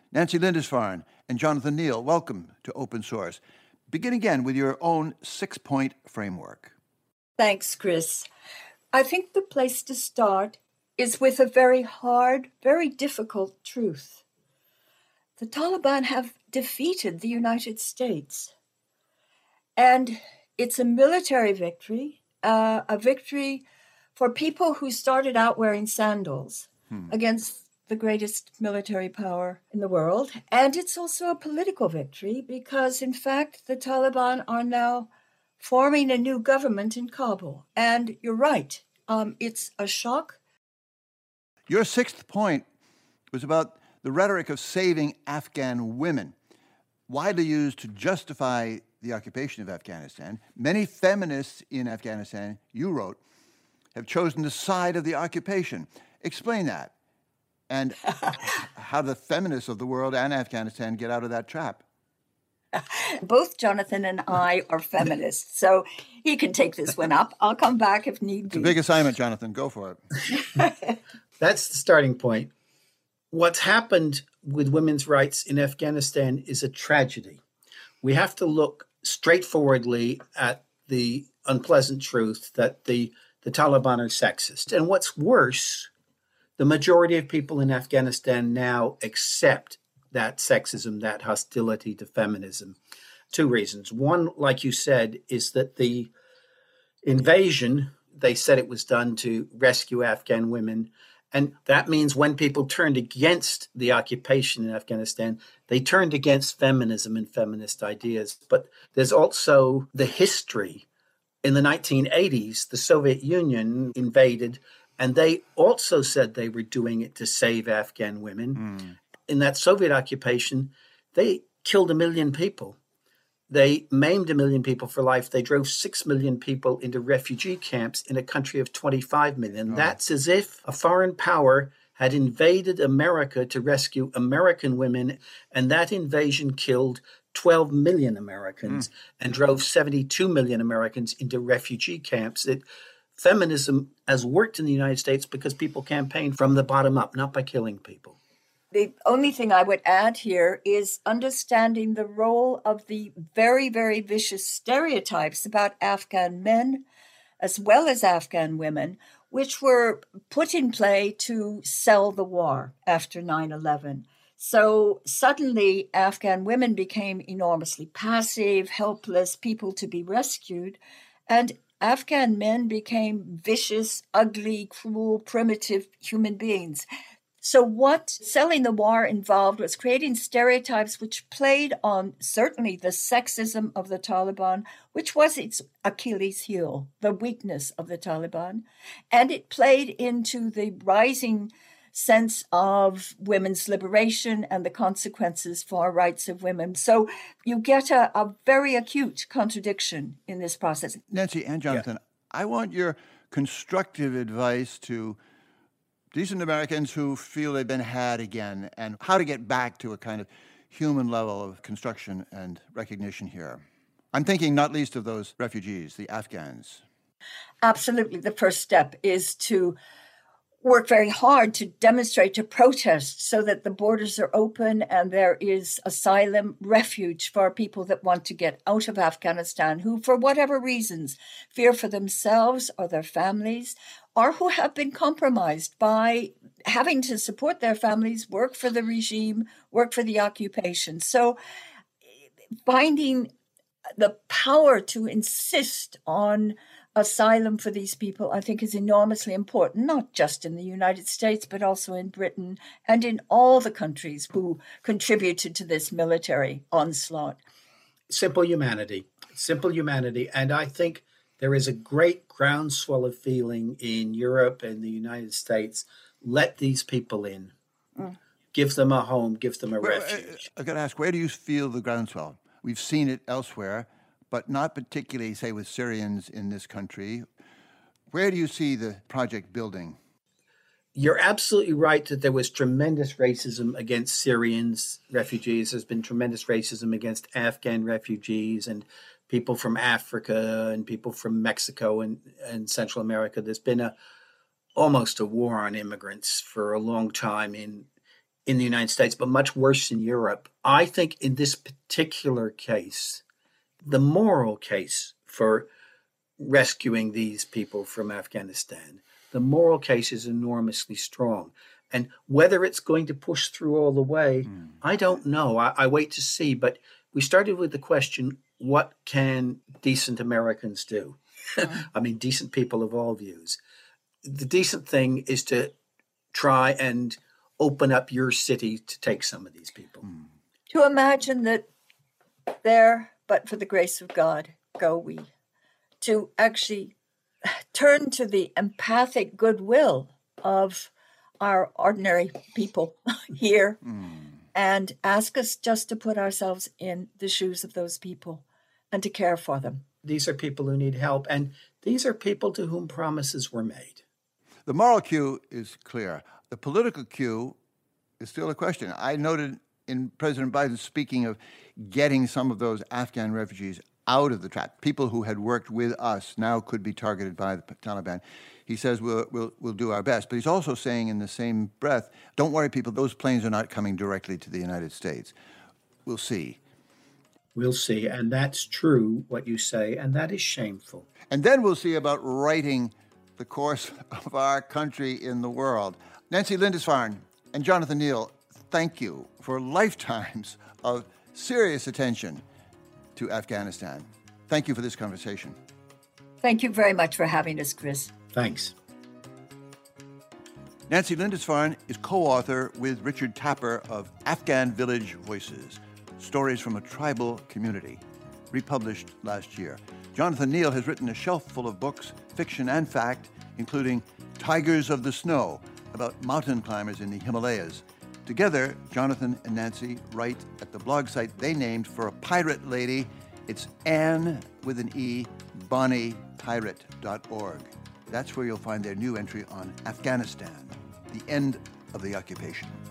Nancy Lindisfarne and Jonathan Neal, welcome to Open Source. Begin again with your own 6-point framework. Thanks, Chris. I think the place to start is with a very hard, very difficult truth. The Taliban have defeated the United States. And it's a military victory, a victory for people who started out wearing sandals against the greatest military power in the world. And it's also a political victory because, in fact, the Taliban are now forming a new government in Kabul. And you're right, it's a shock. Your 6th point was about the rhetoric of saving Afghan women, widely used to justify the occupation of Afghanistan. Many feminists in Afghanistan, you wrote, have chosen the side of the occupation. Explain that, and how the feminists of the world and Afghanistan get out of that trap. Both Jonathan and I are feminists, so he can take this one up. I'll come back if need be. It's a big assignment, Jonathan. Go for it. That's the starting point. What's happened with women's rights in Afghanistan is a tragedy. We have to look straightforwardly at the unpleasant truth that the Taliban are sexist. And what's worse, the majority of people in Afghanistan now accept that sexism, that hostility to feminism. 2 reasons. One, like you said, is that the invasion, they said it was done to rescue Afghan women. And that means when people turned against the occupation in Afghanistan, they turned against feminism and feminist ideas. But there's also the history. In the 1980s, the Soviet Union invaded, and they also said they were doing it to save Afghan women. In that Soviet occupation, they killed 1 million people. They maimed 1 million people for life. They drove 6 million people into refugee camps in a country of 25 million. That's as if a foreign power had invaded America to rescue American women, and that invasion killed 12 million Americans and drove 72 million Americans into refugee camps. Feminism has worked in the United States because people campaign from the bottom up, not by killing people. The only thing I would add here is understanding the role of the very, very vicious stereotypes about Afghan men as well as Afghan women, which were put in play to sell the war after 9/11. So suddenly Afghan women became enormously passive, helpless, people to be rescued, and Afghan men became vicious, ugly, cruel, primitive human beings. So what selling the war involved was creating stereotypes which played on certainly the sexism of the Taliban, which was its Achilles heel, the weakness of the Taliban. And it played into the rising sense of women's liberation and the consequences for rights of women. So you get a very acute contradiction in this process. Nancy and Jonathan, I want your constructive advice to decent Americans who feel they've been had again, and how to get back to a kind of human level of construction and recognition here. I'm thinking not least of those refugees, the Afghans. Absolutely. The first step is to work very hard to demonstrate, to protest so that the borders are open and there is asylum, refuge for people that want to get out of Afghanistan, who, for whatever reasons, fear for themselves or their families, or who have been compromised by having to support their families, work for the regime, work for the occupation. So finding the power to insist on asylum for these people, I think, is enormously important, not just in the United States, but also in Britain and in all the countries who contributed to this military onslaught. Simple humanity. And I think there is a great groundswell of feeling in Europe and the United States. Let these people in. Give them a home, give them a refuge. I've got to ask, where do you feel the groundswell? We've seen it elsewhere, but not particularly, say, with Syrians in this country. Where do you see the project building? You're absolutely right that there was tremendous racism against Syrians refugees. There's been tremendous racism against Afghan refugees and people from Africa and people from Mexico and Central America. There's been almost a war on immigrants for a long time in in the United States, but much worse in Europe. I think in this particular case, the moral case for rescuing these people from Afghanistan, the moral case is enormously strong. And whether it's going to push through all the way, I don't know. I wait to see. But we started with the question, what can decent Americans do? I mean, decent people of all views. The decent thing is to try and open up your city to take some of these people. To imagine that there, but for the grace of God, go we. To actually turn to the empathic goodwill of our ordinary people here and ask us just to put ourselves in the shoes of those people and to care for them. These are people who need help, and these are people to whom promises were made. The moral cue is clear. The political cue is still a question. I noted in President Biden speaking of getting some of those Afghan refugees out of the trap, people who had worked with us now could be targeted by the Taliban. He says we'll do our best. But he's also saying in the same breath, don't worry, people, those planes are not coming directly to the United States. We'll see. We'll see. And that's true, what you say, and that is shameful. And then we'll see about writing the course of our country in the world. Nancy Lindisfarne and Jonathan Neal, thank you for lifetimes of serious attention to Afghanistan. Thank you for this conversation. Thank you very much for having us, Chris. Thanks. Nancy Lindisfarne is co-author with Richard Tapper of Afghan Village Voices, Stories from a Tribal Community, republished last year. Jonathan Neal has written a shelf full of books, fiction and fact, including Tigers of the Snow, about mountain climbers in the Himalayas. Together, Jonathan and Nancy write at the blog site they named for a pirate lady. It's Anne with an E, BonniePirate.org. That's where you'll find their new entry on Afghanistan, the end of the occupation.